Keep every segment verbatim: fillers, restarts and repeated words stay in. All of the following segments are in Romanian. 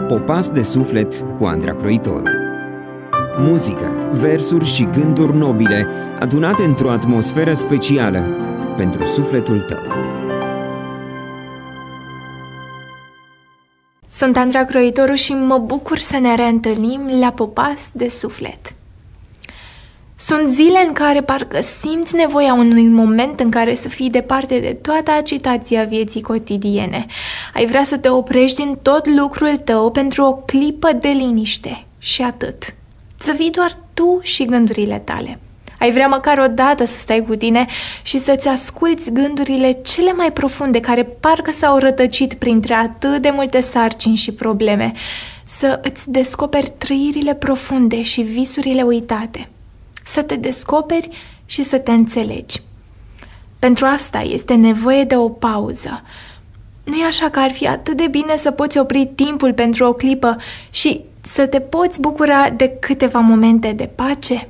Popas de suflet cu Andra Croitoru. Muzică, versuri și gânduri nobile adunate într-o atmosferă specială pentru sufletul tău. Sunt Andra Croitoru și mă bucur să ne reîntâlnim la Popas de suflet. Sunt zile în care parcă simți nevoia unui moment în care să fii departe de toată agitația vieții cotidiene. Ai vrea să te oprești din tot lucrul tău pentru o clipă de liniște și atât. Să fii doar tu și gândurile tale. Ai vrea măcar o dată să stai cu tine și să-ți asculți gândurile cele mai profunde care parcă s-au rătăcit printre atât de multe sarcini și probleme. Să îți descoperi trăirile profunde și visurile uitate. Să te descoperi și să te înțelegi. Pentru asta este nevoie de o pauză. Nu-i așa că ar fi atât de bine să poți opri timpul pentru o clipă și să te poți bucura de câteva momente de pace?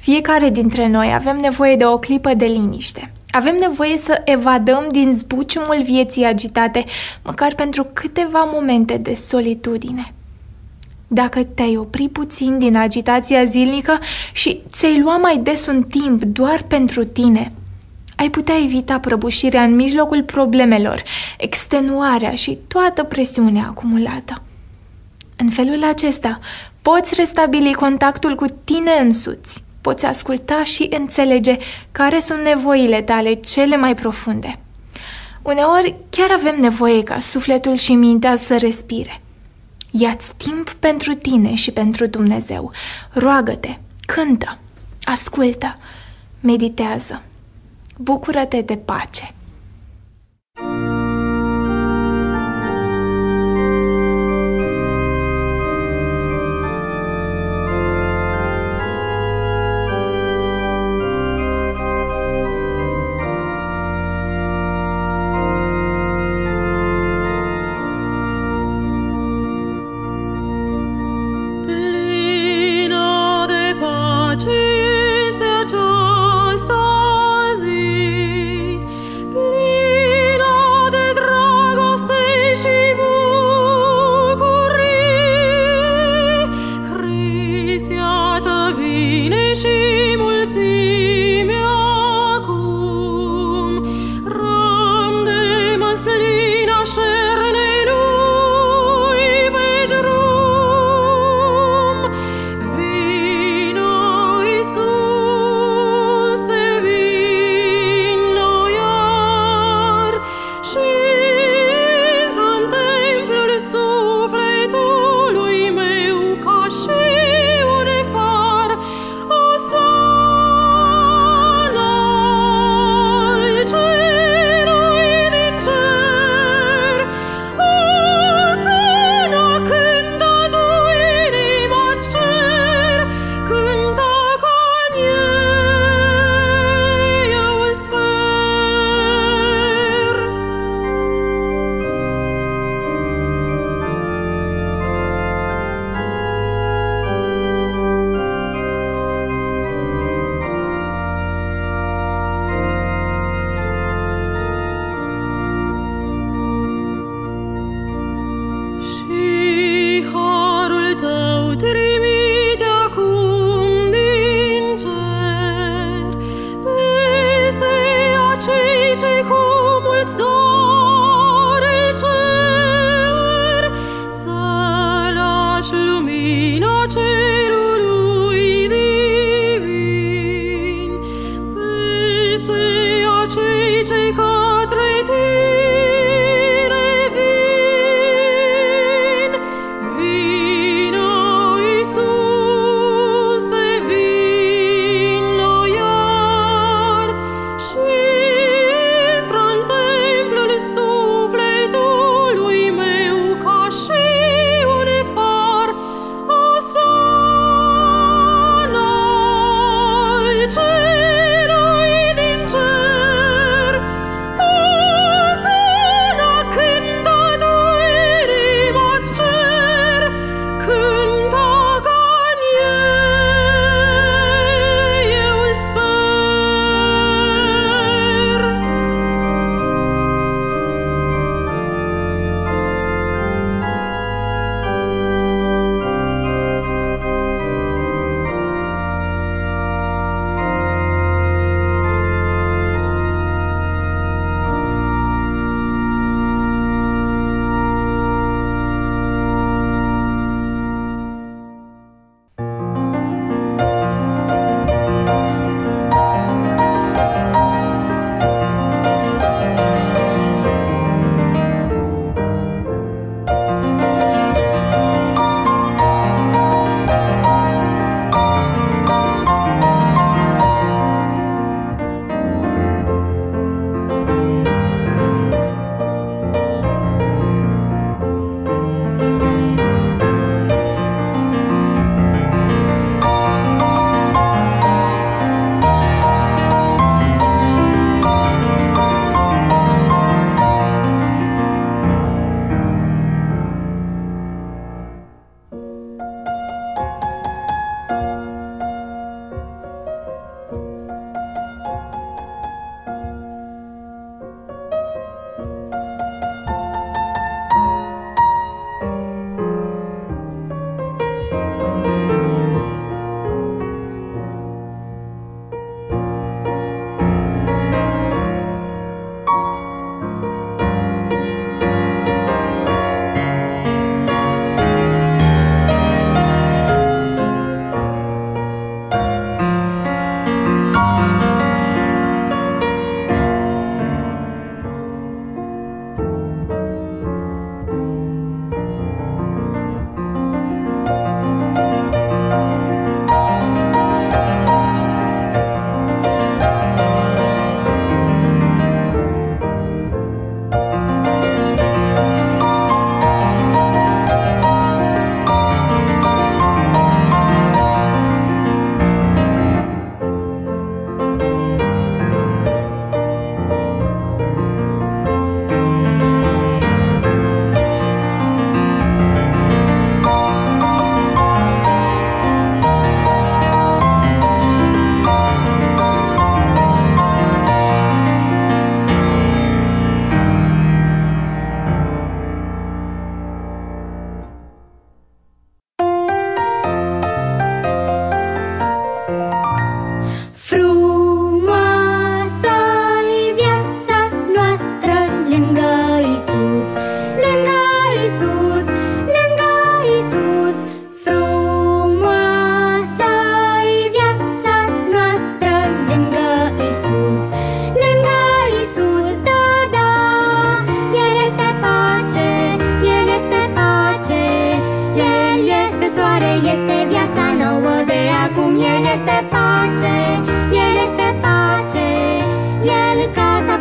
Fiecare dintre noi avem nevoie de o clipă de liniște. Avem nevoie să evadăm din zbuciumul vieții agitate, măcar pentru câteva momente de solitudine. Dacă te-ai opri puțin din agitația zilnică și ți-ai lua mai des un timp doar pentru tine, ai putea evita prăbușirea în mijlocul problemelor, extenuarea și toată presiunea acumulată. În felul acesta, poți restabili contactul cu tine însuți, poți asculta și înțelege care sunt nevoile tale cele mai profunde. Uneori chiar avem nevoie ca sufletul și mintea să respire. Ia-ți timp pentru tine și pentru Dumnezeu. Roagă-te, cântă, ascultă, meditează. Bucură-te de pace.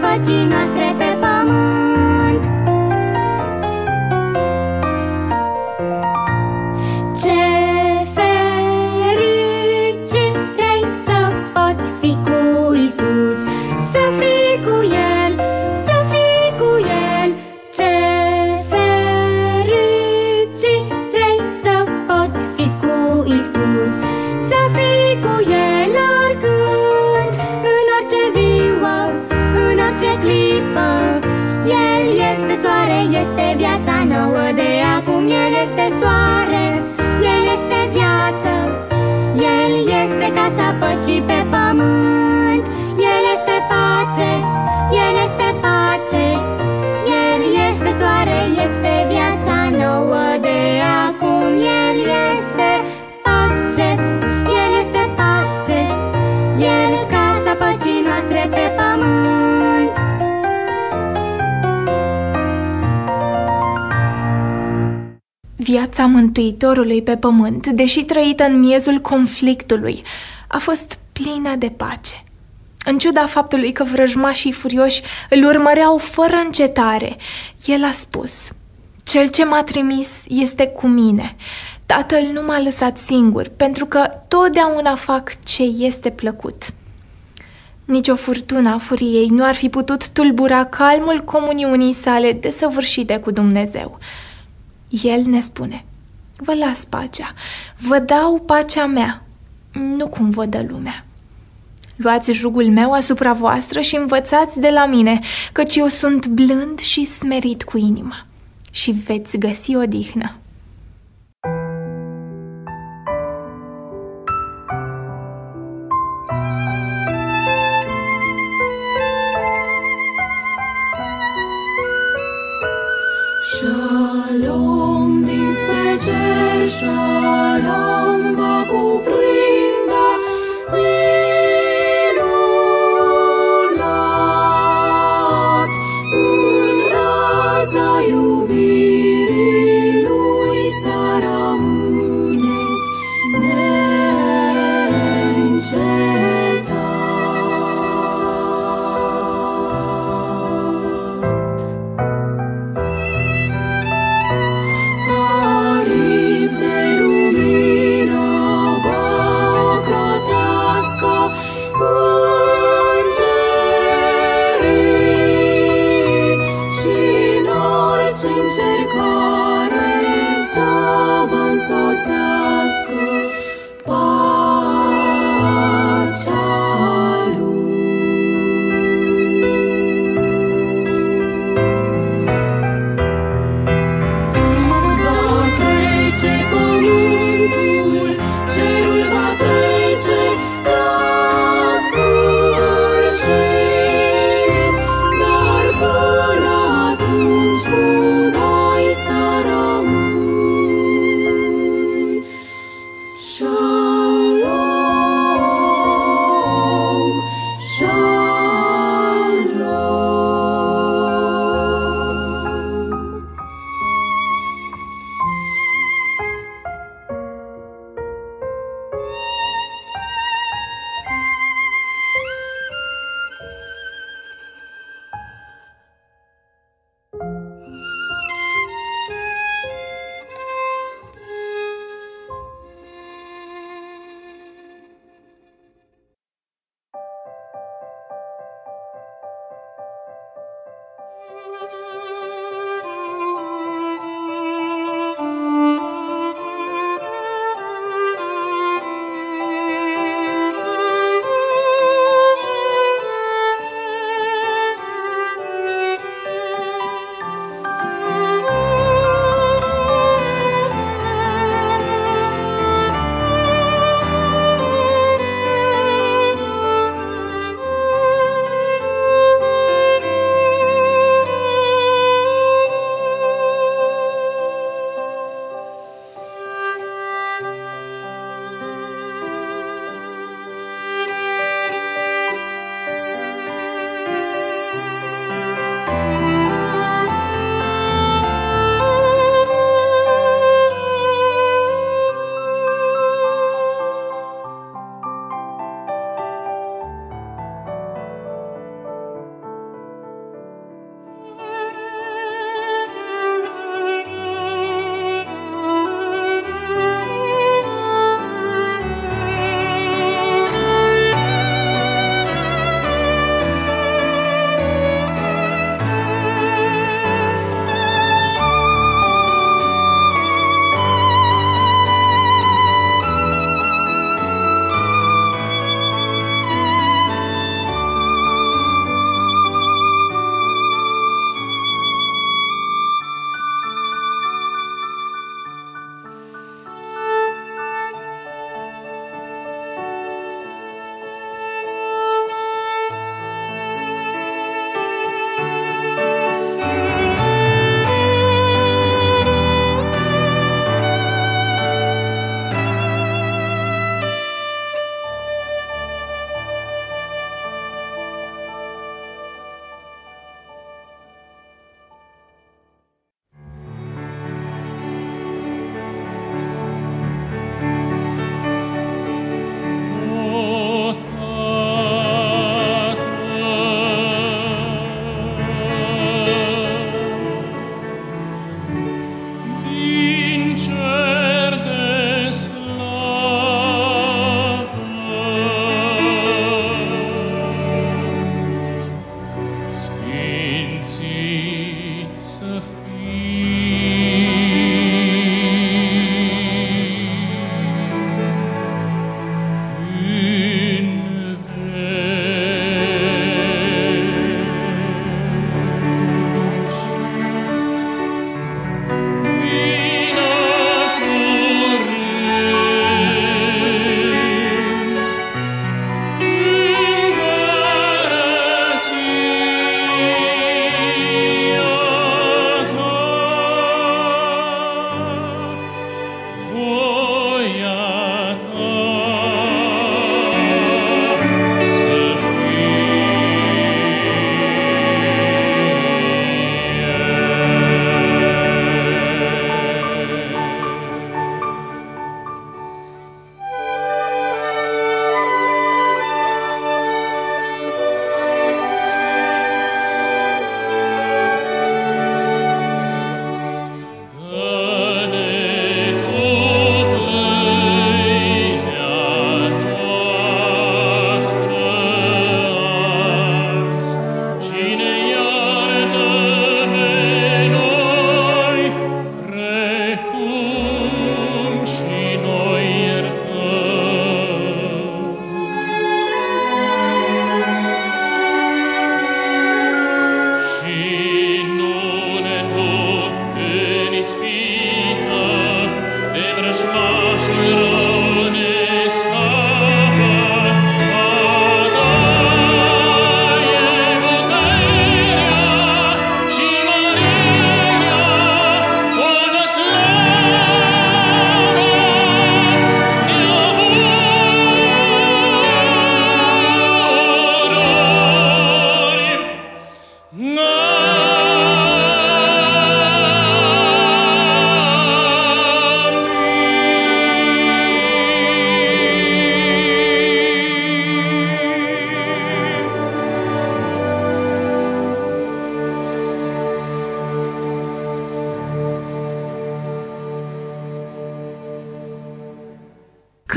păcii noastre pe pământ. Ce fericire să poți fi cu Iisus, să fii cu El, să fii cu El. Ce fericire să poți fi cu Iisus, să fii cu El oricând, în orice ziua, în orice clipă. El este soare, este viața nouă de acum. El este soare, El este viață, El este casa păcii pe pământ. El este pace, El este pace, El este soare, este viața nouă de acum. El este pace, El este pace, El casa păcii noastre pe pământ. Viața Mântuitorului pe pământ, deși trăită în miezul conflictului, a fost plină de pace. În ciuda faptului că vrăjmașii furioși îl urmăreau fără încetare, el a spus: Cel ce m-a trimis este cu mine. Tatăl nu m-a lăsat singur, pentru că totdeauna fac ce este plăcut. Nici o furtună a furiei nu ar fi putut tulbura calmul comuniunii sale desăvârșite cu Dumnezeu. El ne spune: Vă las pacea, vă dau pacea mea, nu cum vă dă lumea. Luați jugul meu asupra voastră și învățați de la mine, căci eu sunt blând și smerit cu inima, și veți găsi odihnă. Shalom dinspre cer, shalom va cuprinde minunat în raza iubirii lui.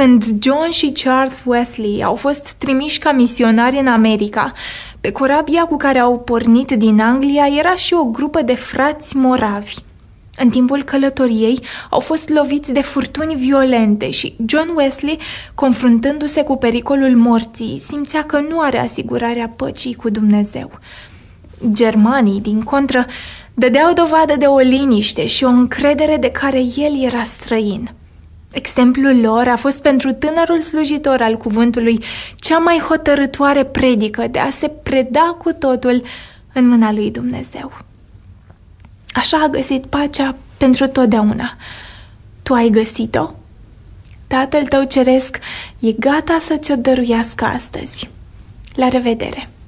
Când John și Charles Wesley au fost trimiși ca misionari în America, pe corabia cu care au pornit din Anglia era și o grupă de frați moravi. În timpul călătoriei au fost loviți de furtuni violente și John Wesley, confruntându-se cu pericolul morții, simțea că nu are asigurarea păcii cu Dumnezeu. Germanii, din contră, dădeau dovadă de o liniște și o încredere de care el era străin. Exemplul lor a fost pentru tânărul slujitor al cuvântului cea mai hotărâtoare predică de a se preda cu totul în mâna lui Dumnezeu. Așa a găsit pacea pentru totdeauna. Tu ai găsit-o? Tatăl tău ceresc e gata să ți-o dăruiască astăzi. La revedere!